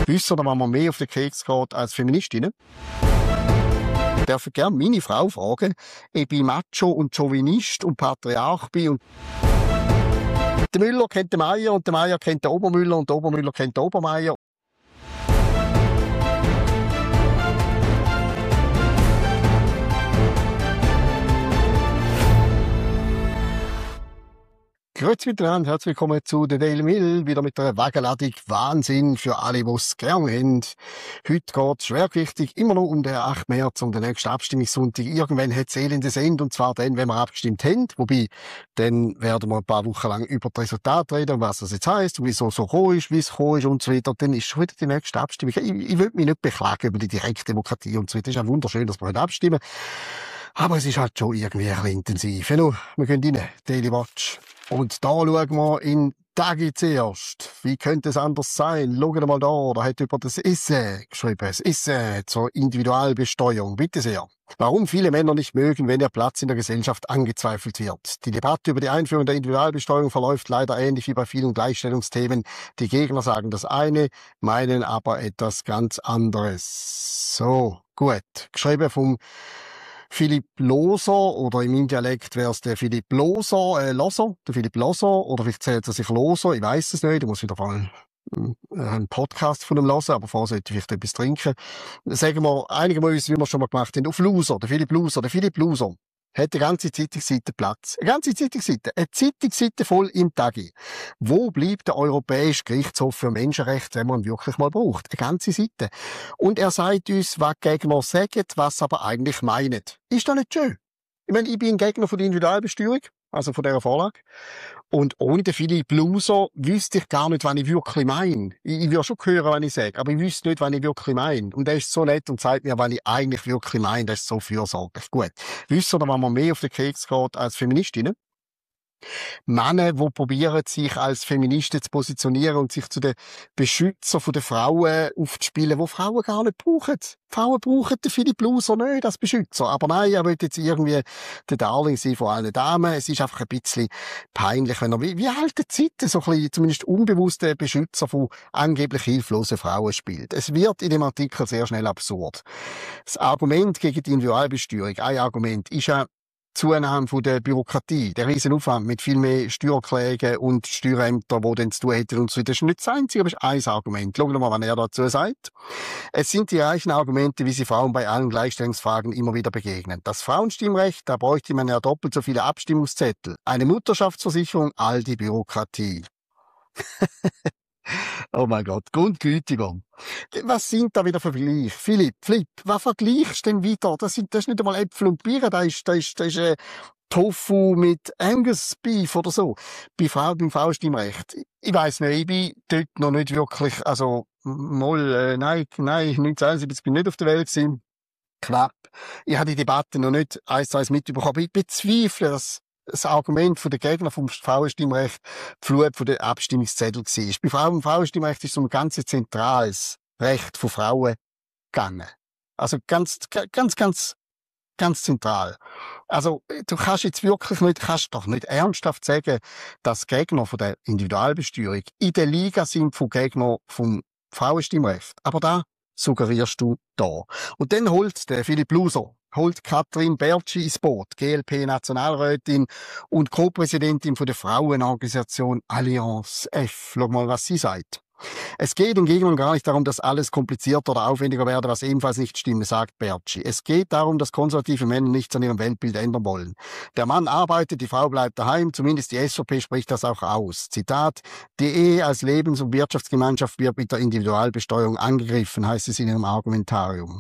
Wissen ihr, was mir mehr auf den Keks geht als Feministinnen? Darf ich gerne meine Frau fragen, ob ich Macho und Chauvinist und Patriarch bin. Und der Müller kennt den Meier und der Meier kennt den Obermüller und der Obermüller kennt den Obermeier. Grüezi miteinander, herzlich willkommen zu The Daily Mill, wieder mit einer Wagenladung Wahnsinn für alle, die es gerne haben. Heute geht es schwergewichtig immer noch um den 8. März, um den nächsten Abstimmungssonntag. Irgendwann hat es ellendes Ende, und zwar dann, wenn wir abgestimmt haben. Wobei, dann werden wir ein paar Wochen lang über das Resultat reden, was das jetzt heisst, und wieso so gekommen ist, wie es gekommen ist und so weiter. Dann ist schon wieder die nächste Abstimmung. Ich will mich nicht beklagen über die Direktdemokratie und so weiter. Es ist auch wunderschön, dass wir heute abstimmen. Aber es ist halt schon irgendwie ein bisschen intensiv. Ja, wir gehen rein, Daily Watch. Und da schauen wir in Tagi zuerst. Wie könnte es anders sein? Schauen mal da hat über das Essen geschrieben. Das Essen zur Individualbesteuerung. Bitte sehr. Warum viele Männer nicht mögen, wenn ihr Platz in der Gesellschaft angezweifelt wird. Die Debatte über die Einführung der Individualbesteuerung verläuft leider ähnlich wie bei vielen Gleichstellungsthemen. Die Gegner sagen das eine, meinen aber etwas ganz anderes. So, gut. Geschrieben vom Philipp Loser, oder im Dialekt wäre es der Philipp Loser, der Philipp Loser, oder vielleicht zählt er sich Loser, ich weiß es nicht, ich muss wieder mal einen Podcast von ihm hören, aber vorher sollte ich vielleicht etwas trinken. Sagen wir, einigen wir uns, wie wir schon mal gemacht haben, auf Loser, der Philipp Loser. Der Philipp Loser hat eine ganze Zeitungsseite Platz. Eine ganze Zeitungsseite. Eine Zeitungsseite voll im Tagi. Wo bleibt der Europäische Gerichtshof für Menschenrechte, wenn man ihn wirklich mal braucht? Eine ganze Seite. Und er sagt uns, was Gegner sagen, was aber eigentlich meinen. Ist das nicht schön? Ich meine, ich bin ein Gegner von der Individualbesteuerung, also von dieser Vorlage. Und ohne den Philipp Loser wüsste ich gar nicht, was ich wirklich meine. Ich würde schon hören, was ich sage, aber ich wüsste nicht, was ich wirklich meine. Und er ist so nett und sagt mir, was ich eigentlich wirklich meine. Das ist so fürsorglich. Gut. Wissen ihr, was mir mehr auf den Keks geht als Feministinnen? Männer, die probieren, sich als Feministen zu positionieren und sich zu den Beschützern der Frauen aufzuspielen, die Frauen gar nicht brauchen. Frauen brauchen den Philipp Loser nicht als Beschützer. Aber nein, er will jetzt irgendwie der Darling sein von allen Damen. Es ist einfach ein bisschen peinlich, wenn er wie alte Zeiten so ein bisschen, zumindest unbewusste Beschützer von angeblich hilflosen Frauen spielt. Es wird in dem Artikel sehr schnell absurd. Das Argument gegen die Individualbesteuerung, ein Argument, ist ja Zunahme von der Bürokratie, der Riesenaufwand mit viel mehr Steuerklägen und Steuerämtern, die dann zu tun hätten und so. Das ist nicht das Einzige, aber es ist ein Argument. Schauen wir mal, was er dazu sagt. Es sind die reichen Argumente, wie sie Frauen bei allen Gleichstellungsfragen immer wieder begegnen. Das Frauenstimmrecht, da bräuchte man ja doppelt so viele Abstimmungszettel. Eine Mutterschaftsversicherung, all die Bürokratie. Oh mein Gott, Grundgütigung. Was sind da wieder Vergleiche? Philipp, was vergleichst du denn wieder? Das ist nicht einmal Äpfel und Birnen, da ist Tofu mit Angus Beef oder so. Beim Frauenstimmrecht. Ich weiss nicht, ich bin dort noch nicht wirklich, also, nein, 1971 bin ich nicht auf der Welt gewesen. Knapp. Ich habe die Debatte noch nicht 1:1 mitbekommen, aber ich bezweifle, dass das Argument der Gegner vom Frauenstimmrecht die Flut von den Abstimmungszetteln war. Beim Frauenstimmrecht ist so ein ganz zentrales Recht von Frauen gegangen. Also ganz zentral. Also, du kannst doch nicht ernsthaft sagen, dass Gegner von der Individualbesteuerung in der Liga sind von Gegner vom Frauenstimmrecht. Aber da suggerierst du da. Und dann holt der Philipp Loser, Katrin Bertschi ins Boot, GLP-Nationalrätin und Co-Präsidentin von der Frauenorganisation Allianz F. Schau mal, was sie sagt. Es geht den Gegnern gar nicht darum, dass alles komplizierter oder aufwendiger werde, was ebenfalls nicht stimme, sagt Bertschi. Es geht darum, dass konservative Männer nichts an ihrem Weltbild ändern wollen. Der Mann arbeitet, die Frau bleibt daheim, zumindest die SVP spricht das auch aus. Zitat, die Ehe als Lebens- und Wirtschaftsgemeinschaft wird mit der Individualbesteuerung angegriffen, heißt es in ihrem Argumentarium.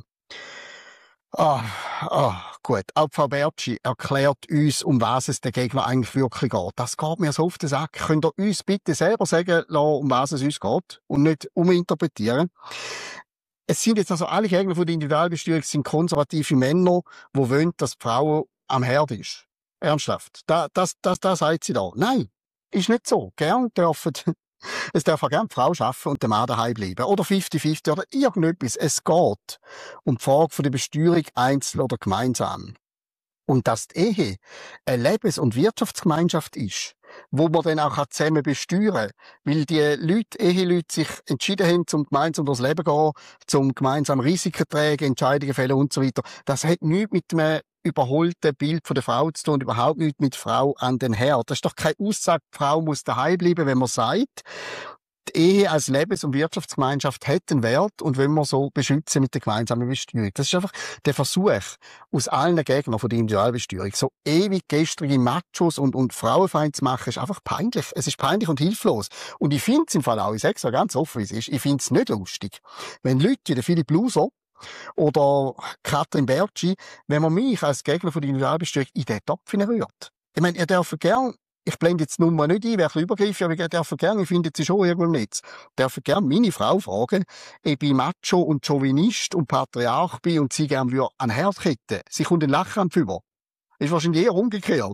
Gut. Auch Frau Bertschi erklärt uns, um was es den Gegner eigentlich wirklich geht. Das geht mir so auf den Sack. Könnt ihr uns bitte selber sagen lassen, um was es uns geht und nicht uminterpretieren? Es sind jetzt also alle Gegner von der Individualbesteuerung sind konservative Männer, die wollen, dass die Frau am Herd ist. Ernsthaft. Das sagt sie da. Nein, ist nicht so. Es darf auch gerne die Frau arbeiten und der Mann daheim bleiben. Oder 50-50 oder irgendetwas. Es geht um die Frage von der Besteuerung einzeln oder gemeinsam. Und dass die Ehe eine Lebens- und Wirtschaftsgemeinschaft ist, wo man dann auch zusammen besteuern kann. Weil die Leute, Eheleute sich entschieden haben, zum gemeinsam durchs Leben zu gehen, zum gemeinsam Risiken tragen, Entscheidungen fällen und so weiter. Das hat nichts mit einem überholten Bild von der Frau zu tun und überhaupt nichts mit Frau an den Herd. Das ist doch keine Aussage, die Frau muss daheim bleiben, wenn man sagt, die Ehe als Lebens- und Wirtschaftsgemeinschaft hat einen Wert und wenn wir so beschützen mit der gemeinsamen Besteuerung. Das ist einfach der Versuch aus allen Gegnern von der Individualbesteuerung, so ewig gestrige Machos und Frauenfeind zu machen, ist einfach peinlich. Es ist peinlich und hilflos. Und ich finde es im Fall auch, ich sage es ja ganz offen, wie es ist, ich finde es nicht lustig, wenn Leute wie der Philipp Luser oder Katrin Bertschi, wenn man mich als Gegner von der Individualbesteuerung in den Topf rührt. Ich meine, ihr dürft gern, ich blende jetzt die Nummer nicht ein, wäre ein bisschen übergriffig, aber ihr dürft gern, ich finde sie schon irgendwo im Netz, dürft gern meine Frau fragen, ob ich Macho und Chauvinist und Patriarch bin und sie gern würde an Herd ketten. Sie kommt einen Lachkampf über. Ist wahrscheinlich eher umgekehrt.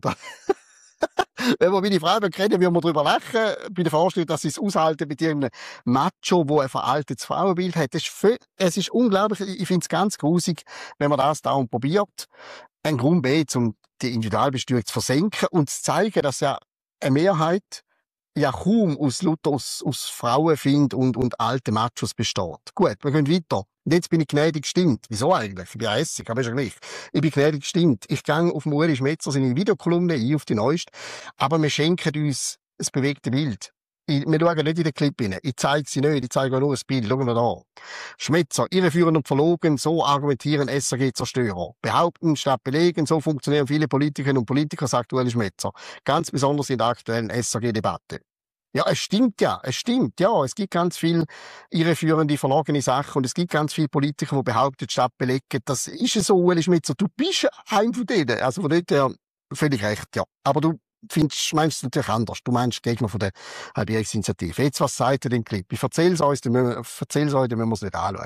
Wenn wir meine Frau kennen, würden wir darüber lachen, bei der Vorstellung, dass sie es aushalten mit ihrem Macho, der ein veraltetes Frauenbild hat. Es ist unglaublich, ich finde es ganz grusig, wenn man das da probiert. Ein Grund B, um die Individualbesteuerung zu versenken und zu zeigen, dass ja eine Mehrheit ja kaum aus Frauen findet und alten Machos besteht. Gut, wir gehen weiter. Und jetzt bin ich gnädig gestimmt. Wieso eigentlich? Ich bin ja hässig, aber ist ja gleich. Ich bin gnädig gestimmt. Ich gehe auf Ueli Schmetzer seine Videokolumne ein, auf die neueste. Aber wir schenken uns das bewegte Bild. Wir schauen nicht in den Clip rein. Ich zeige sie nicht, ich zeige nur ein Bild. Schauen wir da. Schmetzer, irreführend und verlogen, so argumentieren SRG-Zerstörer. Behaupten statt belegen, so funktionieren viele Politikerinnen und Politiker, sagt Ueli Schmetzer. Ganz besonders in der aktuellen SRG-Debatte. Ja, es stimmt ja, es stimmt, ja. Es gibt ganz viel irreführende, verlogene Sachen und es gibt ganz viele Politiker, die behaupten, statt belegen, das ist so, Ueli Schmetzer, du bist ein von denen. Also von dort her völlig recht, ja. Aber du meinst du natürlich anders. Du meinst Gegner von der Halbierungsinitiative. Jetzt, was sagt er in dem Clip? Ich erzähle es euch, dann müssen wir es nicht anschauen.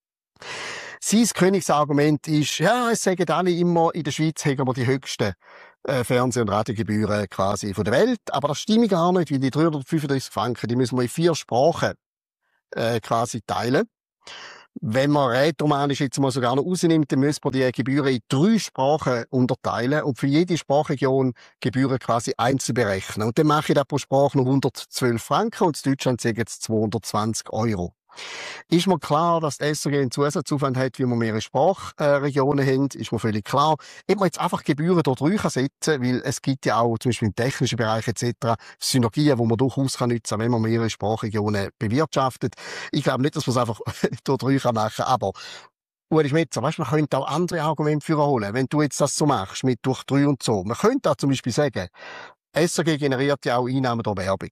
Sein Königsargument ist, ja, es sagen alle immer, in der Schweiz haben wir die höchsten Fernseh- und Radiogebühren quasi von der Welt. Aber das stimmt gar nicht, weil die 335 Franken, die müssen wir in 4 Sprachen quasi teilen. Wenn man rätoromanisch jetzt mal sogar noch rausnimmt, dann müssen wir die Gebühren in 3 Sprachen unterteilen und für jede Sprachregion Gebühren quasi einzeln berechnen. Und dann mache ich da pro Sprache noch 112 Franken und in Deutschland sagen es 220 €. Ist mir klar, dass die SRG einen Zusatzaufwand hat, wie wir mehrere Sprachregionen haben, ist mir völlig klar. Ob man jetzt einfach Gebühren dort drüber setzen kann, weil es gibt ja auch, zum Beispiel im technischen Bereich etc., Synergien, die man durchaus nutzen kann, wenn man mehrere Sprachregionen bewirtschaftet. Ich glaube nicht, dass man es einfach dort drüber machen kann, aber Ueli Schmetzer, weißt, man könnte auch andere Argumente für holen, wenn du jetzt das so machst, mit durch 3 und so. Man könnte auch zum Beispiel sagen, SRG generiert ja auch Einnahmen durch Werbung.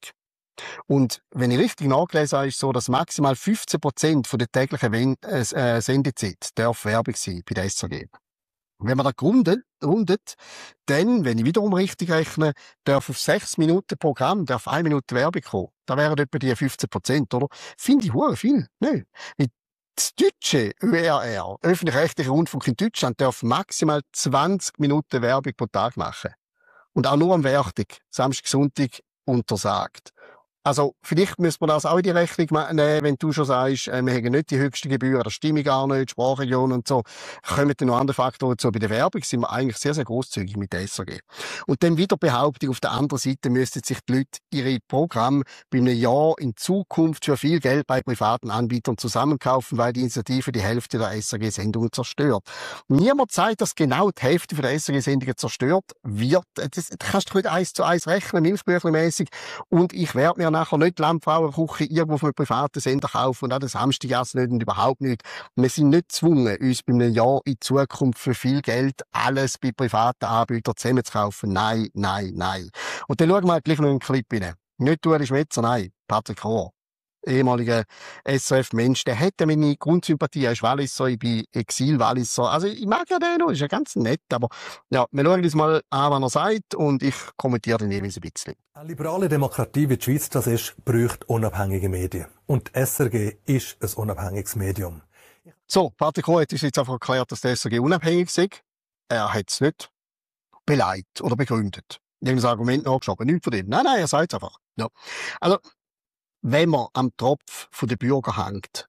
Und wenn ich richtig nachgelesen habe, ist es so, dass maximal 15% von der täglichen Sendezeit darf Werbung sein bei der SRG. Wenn man das rundet, dann, wenn ich wiederum richtig rechne, darf auf 6 Minuten Programm, darf 1 Minute Werbung kommen. Da wären etwa die 15%, oder? Finde ich hure viel. Nein. Das deutsche ÖRR, öffentlich-rechtlicher Rundfunk in Deutschland, darf maximal 20 Minuten Werbung pro Tag machen. Und auch nur am Werktag, Samstag, Sonntag, untersagt. Also, vielleicht müsste man das auch in die Rechnung nehmen, wenn du schon sagst, wir haben nicht die höchsten Gebühren, das stimme gar nicht, Sprachregion und so. Kommen dann noch andere Faktoren zu. Bei der Werbung sind wir eigentlich sehr, sehr grosszügig mit der SRG. Und dann wieder Behauptung, auf der anderen Seite müssten sich die Leute ihre Programme bei einem Jahr in Zukunft für viel Geld bei privaten Anbietern zusammenkaufen, weil die Initiative die Hälfte der SRG-Sendungen zerstört. Niemand sagt, dass genau die Hälfte der SRG-Sendungen zerstört wird. Das kannst du nicht 1:1 rechnen, milchbüchlemässig. Und ich werde mir nachher nicht die Lammfrauenküche irgendwo auf einem privaten Sender kaufen und auch das Samstagassen nicht und überhaupt nicht. Wir sind nicht gezwungen, uns bei einem Jahr in Zukunft für viel Geld alles bei privaten Anbietern zusammenzukaufen. Nein, nein, nein. Und dann schauen wir gleich noch in den Clip rein. Nicht Ueli Schmetzer, nein, Patrick Rohr. Ehemaliger SRF-Mensch, der hätte meine Grundsympathie, er ist Walliser, ich bin Exil-Walliser. Also ich mag ja den noch, ist ja ganz nett, aber ja, wir schauen uns mal an, was er sagt und ich kommentiere dann jeweils ein bisschen. Eine liberale Demokratie, wie die Schweiz das ist, braucht unabhängige Medien. Und die SRG ist ein unabhängiges Medium. So, Patrick Rohr hat uns jetzt einfach erklärt, dass die SRG unabhängig ist. Er hat es nicht beleidigt oder begründet. Ich habe das Argument nachgeschoben, nichts von dem. Nein, er sagt es einfach. Ja. Also, wenn man am Tropf der Bürger hängt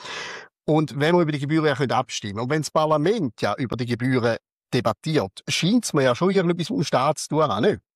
und wenn man über die Gebühren ja abstimmen können, und wenn das Parlament ja über die Gebühren debattiert, scheint es mir ja schon irgendetwas mit dem Staat zu tun, auch nicht?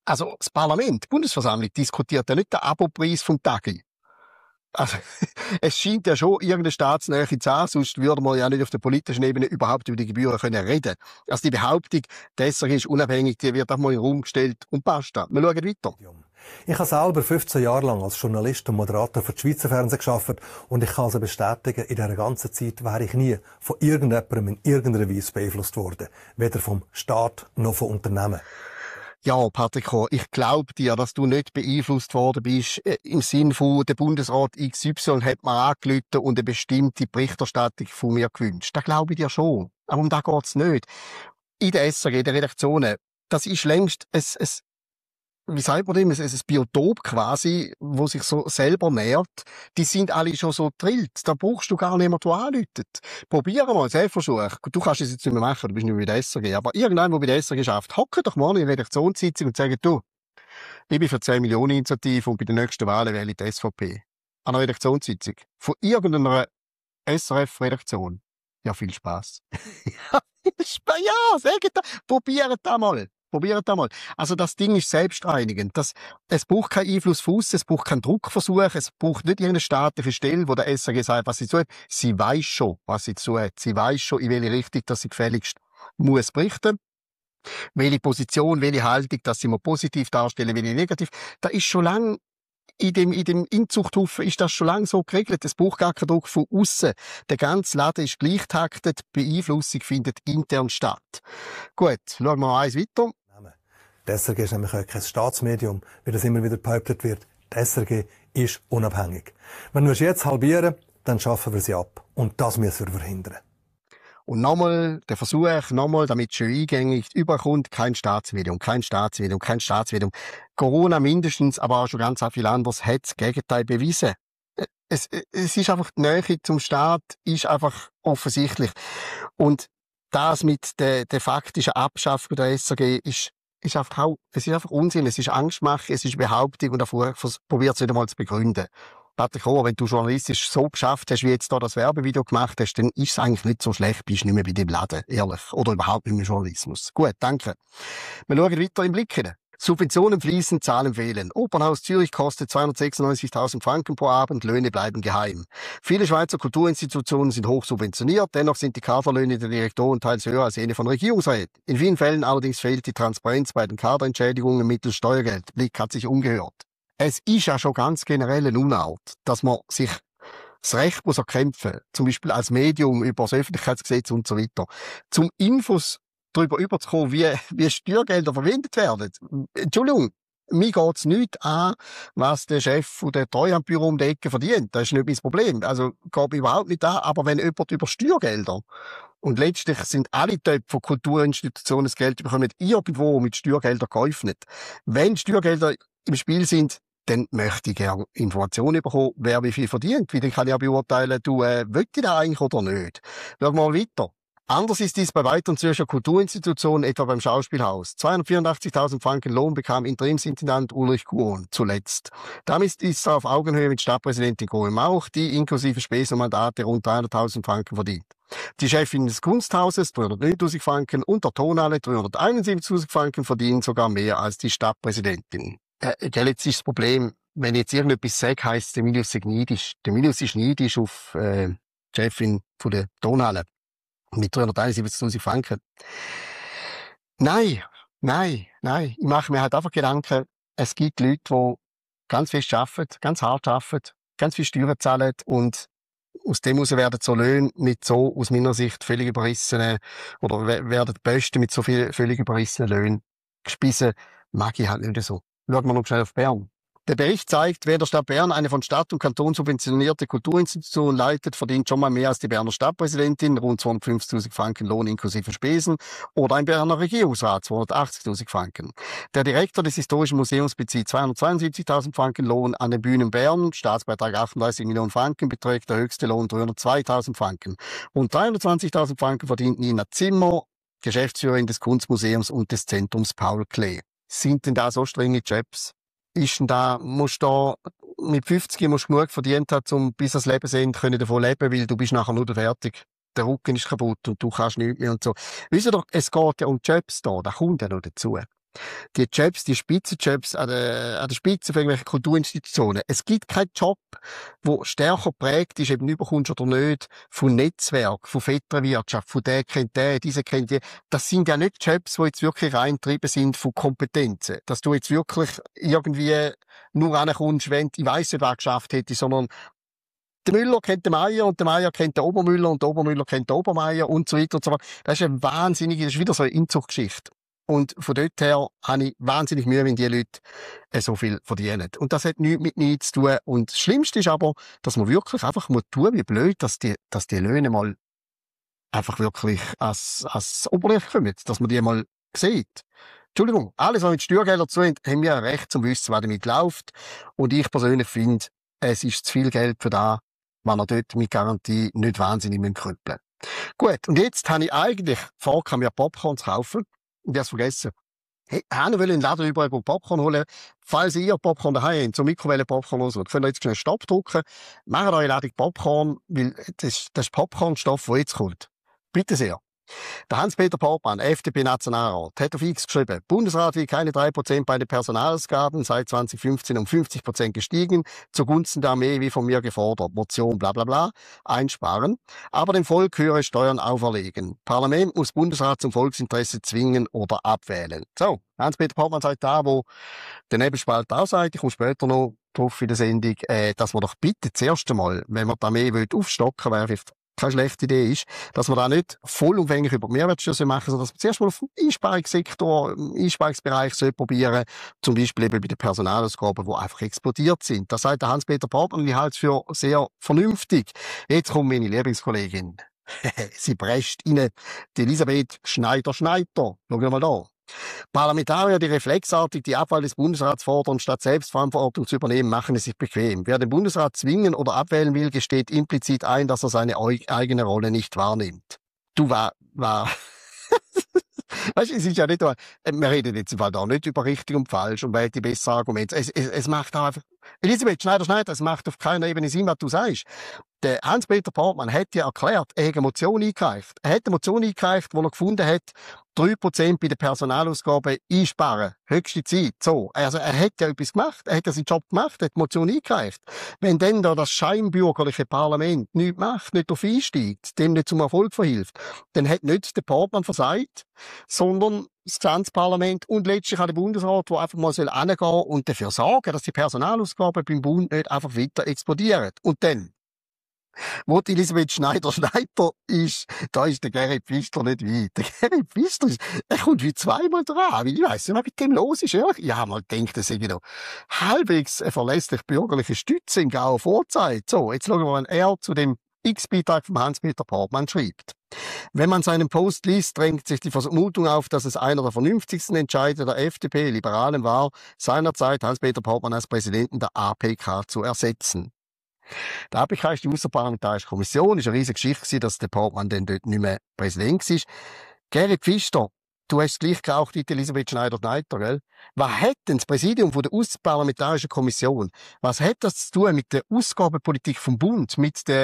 Also, das Parlament, die Bundesversammlung, diskutiert ja nicht den Abopreis vom Tagi. Also, es scheint ja schon irgendeine Staatsnähe zu haben, sonst würde man ja nicht auf der politischen Ebene überhaupt über die Gebühren können reden. Also die Behauptung, die SRG ist unabhängig, die wird auch mal in den Raum gestellt und basta. Wir schauen weiter. Ich habe selber 15 Jahre lang als Journalist und Moderator für das Schweizer Fernsehen gearbeitet und ich kann also bestätigen, in dieser ganzen Zeit wäre ich nie von irgendjemandem in irgendeiner Weise beeinflusst worden. Weder vom Staat noch von Unternehmen. Ja, Patrick, ich glaube dir, dass du nicht beeinflusst worden bist, im Sinn von, der Bundesrat XY hat mir angerufen und eine bestimmte Berichterstattung von mir gewünscht. Das glaube ich dir schon. Aber um das geht's nicht. In der SRG, in den Redaktionen, das ist längst wie sagt man dem, ein Biotop quasi, wo sich so selber nährt. Die sind alle schon so drillt. Da brauchst du gar niemand, der anläutet. Probieren mal, Selbstversuch. Du kannst es jetzt nicht mehr machen, du bist nicht mehr bei der SRG. Aber irgendjemand, der bei der SRG schafft, hocke doch mal in der Redaktionssitzung und sage, du, ich bin für 10 Millionen Initiative und bei den nächsten Wahlen wähle ich die SVP. An einer Redaktionssitzung. Von irgendeiner SRF-Redaktion. Ja, viel Spaß. Ja, sagt das. Probiert das mal. Probiert das mal. Also das Ding ist selbstreinigend. Es braucht keinen Einfluss von aussen, es braucht keinen Druckversuch, es braucht nicht irgendeine staatliche Stelle, wo der SRG sagt, was sie tut. Sie weiss schon, was sie tut. Sie weiss schon, in welche Richtung dass sie gefälligst muss berichten. Welche Position, welche Haltung, dass sie mal positiv darstellen, welche negativ. Da ist schon lange in dem Inzuchthaufen ist das schon lange so geregelt. Es braucht gar keinen Druck von aussen. Der ganze Laden ist gleichtaktet, Beeinflussung findet intern statt. Gut, schauen wir mal eins weiter. Die SRG ist nämlich auch kein Staatsmedium, wie das immer wieder behauptet wird. Die SRG ist unabhängig. Wenn wir sie jetzt halbieren, dann schaffen wir sie ab. Und das müssen wir verhindern. Und nochmal der Versuch, damit es schön eingängig überkommt, kein Staatsmedium. Corona mindestens, aber auch schon ganz viel anderes, hat das Gegenteil bewiesen. Es ist einfach, die Nähe zum Staat ist einfach offensichtlich. Und das mit der faktischen Abschaffung der SRG es ist einfach Unsinn, es ist Angstmache, es ist Behauptung und davor probiert es nicht einmal zu begründen. Patrick Rohr, wenn du journalistisch so geschafft hast, wie jetzt da das Werbevideo gemacht hast, dann ist es eigentlich nicht so schlecht, bist nicht mehr bei dem Laden, ehrlich. Oder überhaupt nicht mehr Journalismus. Gut, danke. Wir schauen weiter im Blick hinein. Subventionen fließen, Zahlen fehlen. Opernhaus Zürich kostet 296.000 Franken pro Abend, Löhne bleiben geheim. Viele Schweizer Kulturinstitutionen sind hoch subventioniert, dennoch sind die Kaderlöhne der Direktoren teils höher als jene von Regierungsräten. In vielen Fällen allerdings fehlt die Transparenz bei den Kaderentschädigungen mittels Steuergeld. Blick hat sich umgehört. Es ist ja schon ganz generell eine Unart, dass man sich das Recht muss erkämpfen, zum Beispiel als Medium über das Öffentlichkeitsgesetz und so weiter, zum Infos darüber überzukommen, wie Steuergelder verwendet werden. Entschuldigung, mir geht's nicht an, was der Chef von der Treuhandbüro um die Ecke verdient. Das ist nicht mein Problem. Also, geht mir überhaupt nicht an. Aber wenn jemand über Steuergelder und letztlich sind alle Töpfe von Kulturinstitutionen das Geld bekommen irgendwo mit Steuergeldern geöffnet. Wenn Steuergelder im Spiel sind, dann möchte ich gerne Informationen bekommen, wer wie viel verdient. Wie dann kann ich auch beurteilen, will ich das eigentlich oder nicht. Schauen wir mal weiter. Anders ist dies bei weiteren Zürcher Kulturinstitutionen, etwa beim Schauspielhaus. 284.000 Franken Lohn bekam Interimsintendant Ulrich Kuhn zuletzt. Damit ist er auf Augenhöhe mit Stadtpräsidentin Corinne Mauch, die inklusive Spesen und Mandate rund 300.000 Franken verdient. Die Chefin des Kunsthauses 309.000 Franken und der Tonhalle 371.000 Franken verdienen sogar mehr als die Stadtpräsidentin. Jetzt ist das Problem, wenn ich jetzt irgendetwas sage, heisst der Milius ist neidisch. Der Milius ist neidisch auf die Chefin von der Tonhalle. Mit 371.000 Franken. Nein. Ich mache mir halt einfach Gedanken, es gibt Leute, die ganz fest arbeiten, ganz hart arbeiten, ganz viel Steuern zahlen und aus dem heraus werden so Löhne mit so, aus meiner Sicht, völlig überrissenen, oder werden die Besten mit so viel völlig überrissenen Löhnen gespissen, mag ich halt nicht so. Schauen wir noch schnell auf Bern. Der Bericht zeigt, wer der Stadt Bern eine von Stadt und Kanton subventionierte Kulturinstitution leitet, verdient schon mal mehr als die Berner Stadtpräsidentin, rund 250.000 Franken Lohn inklusive Spesen, oder ein Berner Regierungsrat, 280.000 Franken. Der Direktor des Historischen Museums bezieht 272.000 Franken Lohn an den Bühnen Bern, Staatsbeitrag 38 Millionen Franken, beträgt der höchste Lohn 302.000 Franken. Rund 320.000 Franken verdient Nina Zimmer, Geschäftsführerin des Kunstmuseums und des Zentrums Paul Klee. Sind denn da so strenge Jobs? Ist denn da, musst du mit 50 musst du genug verdient haben, um bis ans Lebensende können davon leben, weil du bist nachher nur fertig. Der Rücken ist kaputt und du kannst nichts mehr und so. Wisst ihr doch, es geht ja um Jobs da kommt ja noch dazu. Die Jobs, die Spitzenjobs an der Spitze von irgendwelchen Kulturinstitutionen. Es gibt keinen Job, der stärker prägt ist, eben überkommst oder nicht, von Netzwerk, von Vetternwirtschaft, von der kennt der, diese kennt die. Das sind ja nicht Jobs, die jetzt wirklich reintrieben sind von Kompetenzen. Dass du jetzt wirklich irgendwie nur ankommst, wenn ich weiss nicht, wer geschafft hätte, sondern der Müller kennt den Meier und der Meier kennt den Obermüller und der Obermüller kennt den Obermeier und so weiter und so fort. Das ist eine wahnsinnige, das ist wieder so eine Inzuchtgeschichte. Und von dort her habe ich wahnsinnig Mühe, wenn die Leute so viel verdienen. Und das hat nichts mit nichts zu tun. Und das Schlimmste ist aber, dass man wirklich einfach tun, wie blöd, dass die Löhne mal einfach wirklich als Oberlicht kommen. Dass man die mal sieht. Entschuldigung, alles, was mit Steuergeldern zu tun, haben wir ein Recht zum Wissen, was damit läuft. Und ich persönlich finde, es ist zu viel Geld für das, wenn er dort mit Garantie nicht wahnsinnig krüppeln müssen. Gut, und jetzt habe ich eigentlich vor, mir Popcorn zu kaufen. Und ich habe es vergessen. Hey, ich wollte in den Laden überall Popcorn holen. Falls ihr Popcorn daheim habt, so Mikrowellen-Popcorn oder so, könnt ihr jetzt schnell Stopp drücken, macht eure Ladung Popcorn, weil das ist Popcornstoff, der jetzt kommt. Bitte sehr. Der Hans-Peter Portmann, FDP-Nationalrat, hat auf X geschrieben, Bundesrat will keine 3% bei den Personalausgaben, seit 2015 um 50% gestiegen, zugunsten der Armee wie von mir gefordert, Motion bla bla bla, einsparen, aber dem Volk höhere Steuern auferlegen. Parlament muss Bundesrat zum Volksinteresse zwingen oder abwählen. So, Hans-Peter Portmann sagt da, wo der Nebelspalt auch sagt, ich komme später noch drauf in der Sendung, dass man doch bitte zuerst einmal, wenn man die Armee aufstocken will, wäre vielleicht keine schlechte Idee ist, dass wir da nicht vollumfänglich über die Mehrwertsteuer machen, sondern dass wir zuerst mal auf dem Einsparungssektor, im Einsparungsbereich probieren, zum Beispiel eben bei den Personalausgaben, die einfach explodiert sind. Das sagt der Hans-Peter Portmann und ich halte es für sehr vernünftig. Jetzt kommt meine Lieblingskollegin. Sie prescht rein. Die Elisabeth Schneider. Schauen wir mal da. Parlamentarier, die reflexartig die Abwahl des Bundesrats fordern, statt Selbstverantwortung zu übernehmen, machen es sich bequem. Wer den Bundesrat zwingen oder abwählen will, gesteht implizit ein, dass er seine eigene Rolle nicht wahrnimmt. Du war. Weißt du, es ist ja nicht, wir reden jetzt im Fall da nicht über richtig und falsch und welche bessere Argumente. Es macht auch einfach, Elisabeth Schneider, es macht auf keiner Ebene Sinn, was du sagst. Der Hans-Peter Portmann hat ja erklärt, er hat eine Motion eingereicht. Er hat eine Motion eingereicht, wo er gefunden hat, 3% bei den Personalausgaben einsparen. Höchste Zeit. So. Also, er hat ja etwas gemacht. Er hat ja seinen Job gemacht, er hat die Motion eingereicht. Wenn dann da das scheinbürgerliche Parlament nichts macht, nicht darauf einsteigt, dem nicht zum Erfolg verhilft, dann hat nicht der Portmann versagt, sondern das Gesamtparlament und letztlich auch der Bundesrat, der einfach mal hingehen soll und dafür sorgen, dass die Personalausgaben beim Bund nicht einfach weiter explodieren. Und dann, wo die Elisabeth Schneider ist, da ist der Gerrit Pfister nicht weit. Der Gerrit Pfister er kommt wie zweimal dran. Ich weiss nicht, was mit dem los ist, ehrlich. Ich habe mal gedacht, das sei noch halbwegs verlässlich bürgerliche Stütze im Gau Vorzeit. So, jetzt schauen wir mal, er zu dem X-Beitrag von Hans-Peter Portmann schreibt. Wenn man seinen Post liest, drängt sich die Vermutung auf, dass es einer der vernünftigsten Entscheide der FDP, Liberalen war, seinerzeit Hans-Peter Portmann als Präsidenten der APK zu ersetzen. Die APK ist die Außerparlamentarische Kommission. Es war eine riesige Geschichte, dass der Portmann dann dort nicht mehr Präsident war. Gerrit Pfister, du hast gleich geraucht wie Elisabeth Schneider-Neiter, gell? Was hat denn das Präsidium von der Außerparlamentarischen Kommission, was hat das zu tun mit der Ausgabenpolitik vom Bund, mit der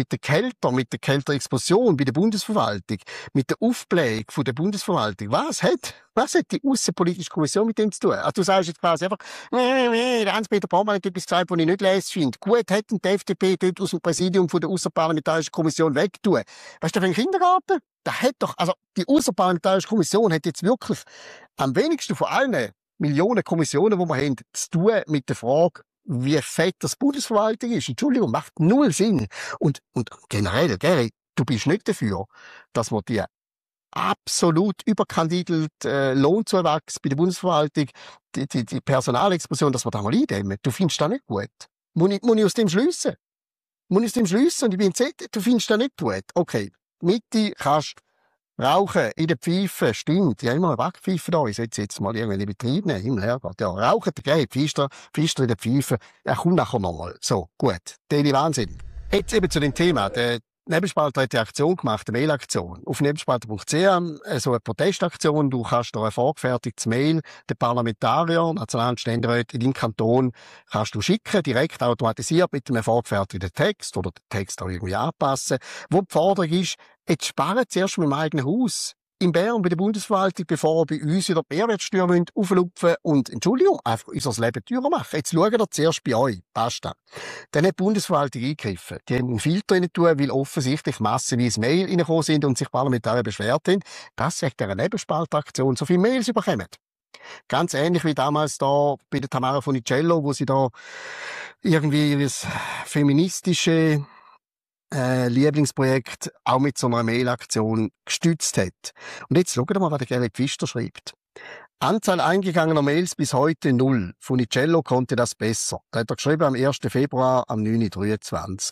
Kälterexplosion bei der Bundesverwaltung, mit der Aufblähung von der Bundesverwaltung? Was hat die Außenpolitische Kommission mit dem zu tun? Also du sagst jetzt quasi einfach, der Hans-Peter Portmann hat etwas gesagt, was ich nicht lesen finde. Gut, hätten die FDP dort aus dem Präsidium von der Außerparlamentarischen Kommission wegtun. Weißt du, für einen Kindergarten? Die Außerparlamentarische Kommission hat jetzt wirklich am wenigsten von allen Millionen Kommissionen, die wir haben, zu tun mit der Frage, wie fett das Bundesverwaltung ist. Entschuldigung, macht null Sinn. Und generell, Gary, du bist nicht dafür, dass wir die absolut überkandidelt Lohnzuwachs bei der Bundesverwaltung, die Personalexplosion, dass wir da mal eindämmen. Du findest das nicht gut. Muss ich aus dem schliessen? Und ich bin du findest das nicht gut. Okay, Mitte kannst rauchen in der Pfeife, stimmt. Ja, immer eine Backpfeife da. Ich sollte jetzt mal irgendwie Betrieb nehmen. Himmel, Herrgott. Ja, rauchen, der Gerrit Pfister in der Pfeife. Er kommt nachher nochmal. So, gut. Daily Wahnsinn. Jetzt eben zu dem Thema. Der Nebelspalter hat eine Aktion gemacht, eine Mailaktion. Auf nebelspalter.ch, so eine Protestaktion. Du kannst da ein vorgefertigtes Mail den Parlamentariern, National- und Ständeräten in deinem Kanton kannst du schicken, direkt automatisiert mit einem vorgefertigten Text oder den Text auch irgendwie anpassen. Wo die Forderung ist, jetzt sparen zuerst mit dem eigenen Haus. in Bern bei der Bundesverwaltung, bevor ihr bei uns wieder die Mehrwertsteuer auflupfen und, Entschuldigung, einfach unser Leben teurer machen. Jetzt schauen wir zuerst bei euch. Basta. Dann hat die Bundesverwaltung eingegriffen. Die haben einen Filter rein tun, weil offensichtlich massenweise Mail reingekommen sind und sich Parlamentarier beschwert haben, dass wegen dieser Nebenspaltaktion so viele Mails überkommen. Ganz ähnlich wie damals da bei der Tamara Funicello, wo sie da irgendwie ihr feministische Lieblingsprojekt auch mit so einer Mailaktion gestützt hat. Und jetzt schaut mal, was der Gerrit Pfister schreibt. Anzahl eingegangener Mails bis heute 0. Funicello konnte das besser. Da hat er geschrieben am 1. Februar am 9.23.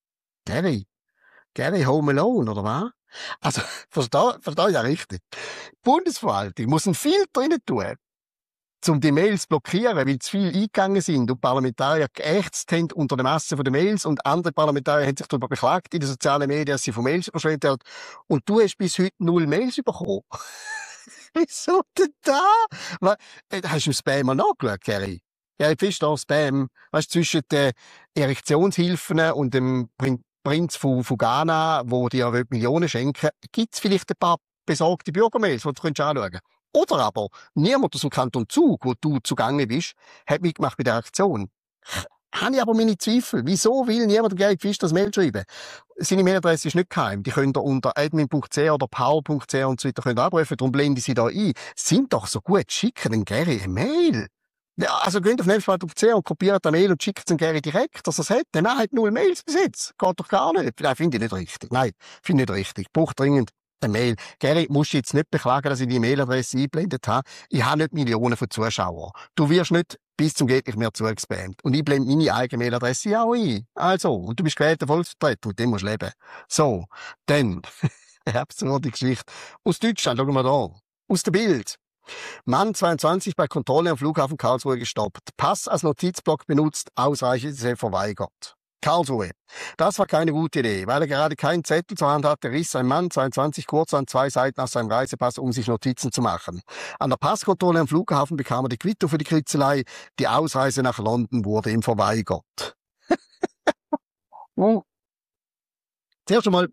Gary Home Alone, oder was? Also, versteh ja richtig. Die Bundesverwaltung muss einen Filter rein tun, um die Mails zu blockieren, weil zu viel eingegangen sind und Parlamentarier geächtzt haben unter der Masse der Mails und andere Parlamentarier haben sich darüber beklagt in den sozialen Medien, dass sie von Mails überschwemmt werden. Und du hast bis heute 0 Mails bekommen. Wieso denn da? Hast du im Spam mal nachgeschaut, Gary? Ja, ich fisch da Spam. Weißt du, zwischen den Erektionshilfen und dem Prinz von Ghana, wo dir Millionen schenken, gibt's vielleicht ein paar besorgte Bürgermails, die du anschauen kannst. Oder aber, niemand aus dem Kanton Zug, wo du zugange bist, hat mitgemacht bei der Aktion. Habe ich aber meine Zweifel. Wieso will niemand dem Gerrit Pfister das Mail schreiben? Seine Mailadresse ist nicht geheim. Die könnt ihr unter admin.ch oder power.ch und so weiter abrufen. Darum blende ich sie da ein. Sind doch so gut, schicken den Gerrit eine Mail. Ja, also geht auf nebenspalt.ch und kopiert eine Mail und schickt den Gerrit direkt, dass er es hat. Der Mann hat 0 Mails bis jetzt. Geht doch gar nicht. Nein, finde ich nicht richtig. Nein, finde ich nicht richtig. Braucht dringend eine Mail. Gary, musst du jetzt nicht beklagen, dass ich die Mailadresse eingeblendet habe. Ich habe nicht Millionen von Zuschauern. Du wirst nicht bis zum geht nicht mehr zugespammt. Und ich blende meine eigene Mailadresse auch ein. Also, und du bist gewählter Volksvertreter, mit dem musst du leben. So, dann, eine absurde Geschichte. Aus Deutschland, schauen wir da. Aus der Bild. Mann 22 bei Kontrolle am Flughafen Karlsruhe gestoppt. Pass als Notizblock benutzt, Ausreise verweigert. Karlsruhe. Das war keine gute Idee. Weil er gerade keinen Zettel zur Hand hatte, riss ein Mann 22 kurz an 2 Seiten aus seinem Reisepass, um sich Notizen zu machen. An der Passkontrolle am Flughafen bekam er die Quittung für die Kritzelei. Die Ausreise nach London wurde ihm verweigert. Zuerst einmal,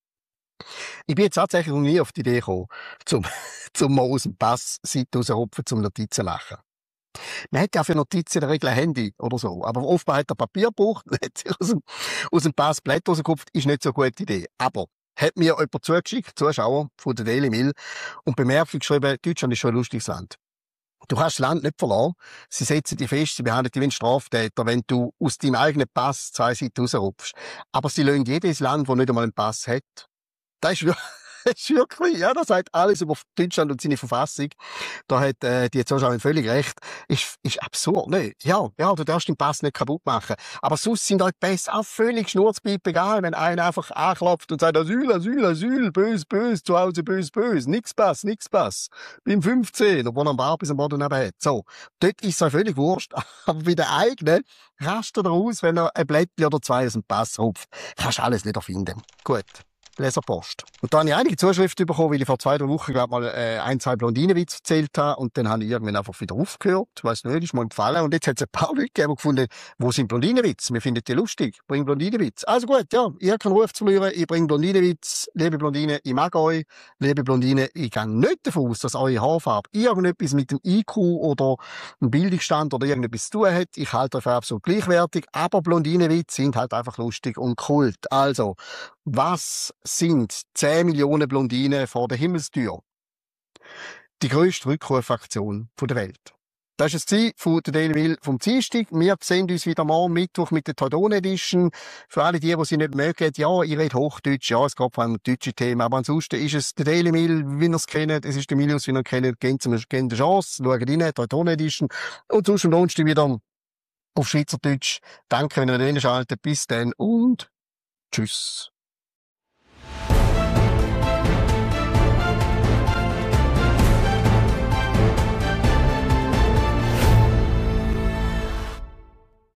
ich bin jetzt tatsächlich noch nie auf die Idee gekommen, zum mal aus dem Pass Seite rausrupfen, zum Notizen machen. Man hat ja für Notizen in der Regel ein Handy oder so. Aber offenbar hat er Papier gebraucht, hat sich aus dem Pass Blätter rausgekupft, ist nicht so eine gute Idee. Aber hat mir jemand zugeschickt, Zuschauer von der Daily Mail, und Bemerkung geschrieben, Deutschland ist schon ein lustiges Land. Du kannst das Land nicht verlassen. Sie setzen dich fest, sie behandeln dich wie ein Straftäter, wenn du aus deinem eigenen Pass 2 Seiten rausrupfst. Aber sie lassen jedes Land, das nicht einmal einen Pass hat. Das ist wirklich, ja, das sagt alles über Deutschland und seine Verfassung. Da hat die Zuschauerin völlig recht. Ist absurd, ne? Ja, du darfst den Pass nicht kaputt machen. Aber sonst sind euch Pässe auch völlig schnurzpiep egal, wenn einer einfach anklopft und sagt, Asyl, Asyl, Asyl, bös, bös, zu Hause bös, bös, nix Pass. Beim 15, obwohl er am Bar bis am Boden neben hat. So, dort ist es euch völlig wurscht. Aber bei den eigenen rastet er aus, wenn er ein Blättchen oder 2 aus dem Pass rupft. Kannst alles nicht erfinden. Gut. Leserpost. Und da habe ich einige Zuschriften bekommen, weil ich vor 2-3 Wochen, glaube mal, 1-2 Blondinenwitze erzählt habe. Und dann habe ich irgendwann einfach wieder aufgehört. Weiss nicht, ist mir gefallen. Und jetzt hat es ein paar Leute gegeben, die gefunden, wo sind Blondinenwitze? Wir finden die lustig. Bring Blondinenwitze. Also gut, ja, ihr könnt Ruf zu verlieren. Ich bringe Blondinenwitze. Liebe Blondinen, ich mag euch. Liebe Blondinen, ich gehe nicht davon aus, dass eure Haarfarbe irgendetwas mit dem IQ oder dem Bildungsstand oder irgendetwas zu tun hat. Ich halte euch für absolut gleichwertig. Aber Blondinenwitze sind halt einfach lustig und kult. Also, was sind 10 Millionen Blondinen vor der Himmelstür? Die grösste Rückrufaktion der Welt. Das war es von der Daily Mail vom Dienstag. Wir sehen uns wieder morgen Mittwoch mit der Tadone Edition. Für alle die sie nicht mögen, ja, ich rede Hochdeutsch, ja, es geht vor allem um deutsche Themen, aber ansonsten ist es der Daily Mail, wie ihr es kennt, es ist der Milius, wie ihr ihn kennt, gebt eine Chance, schaut rein, Tadone Edition. Und sonst am Donnerstag wieder auf Schweizerdeutsch. Danke, wenn ihr reinschaltet. Bis dann und tschüss.